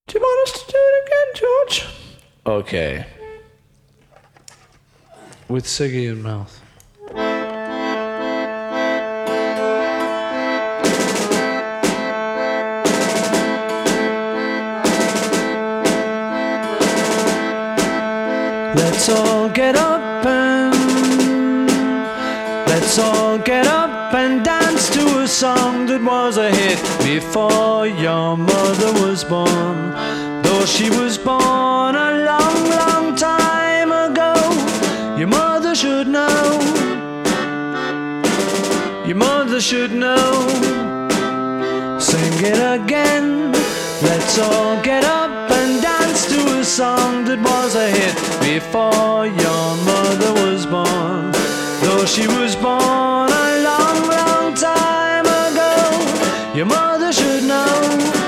Do you want us to do it again, George? Okay. With Siggy in mouth. Let's all get up and dance to a song that was a hit before your mother was born. Though she was born a long, long time ago, your mother should know. Your mother should know. Sing it again. Let's all get up and dance to a song that was a hit before your mother was born. Though she was born a long, long time ago, your mother should know.